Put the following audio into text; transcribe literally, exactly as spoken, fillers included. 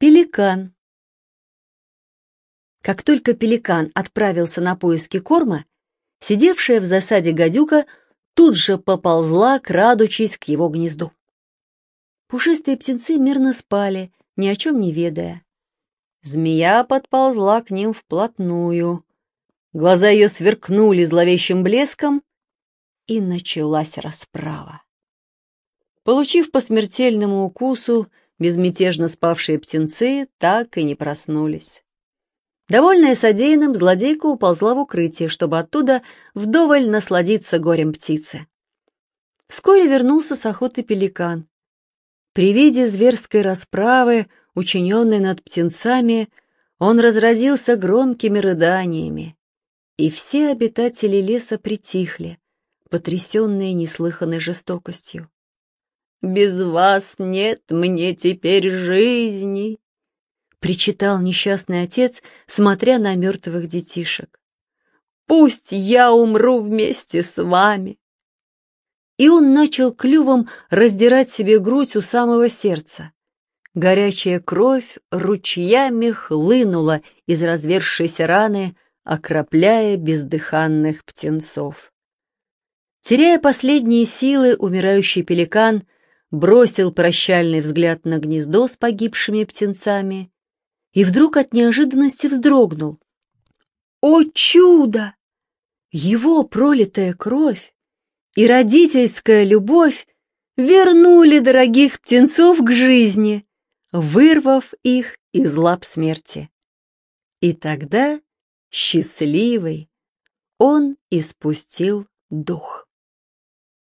Пеликан. Как только пеликан отправился на поиски корма, сидевшая в засаде гадюка тут же поползла, крадучись к его гнезду. Пушистые птенцы мирно спали, ни о чем не ведая. Змея подползла к ним вплотную. Глаза ее сверкнули зловещим блеском, и началась расправа. Получив по смертельному укусу, безмятежно спавшие птенцы так и не проснулись. Довольная содеянным, злодейка уползла в укрытие, чтобы оттуда вдоволь насладиться горем птицы. Вскоре вернулся с охоты пеликан. При виде зверской расправы, учиненной над птенцами, он разразился громкими рыданиями, и все обитатели леса притихли, потрясенные неслыханной жестокостью. «Без вас нет мне теперь жизни!» — причитал несчастный отец, смотря на мертвых детишек. «Пусть я умру вместе с вами!» И он начал клювом раздирать себе грудь у самого сердца. Горячая кровь ручьями хлынула из разверзшейся раны, окропляя бездыханных птенцов. Теряя последние силы, умирающий пеликан бросил прощальный взгляд на гнездо с погибшими птенцами и вдруг от неожиданности вздрогнул. О чудо! Его пролитая кровь и родительская любовь вернули дорогих птенцов к жизни, вырвав их из лап смерти. И тогда, счастливый, он испустил дух.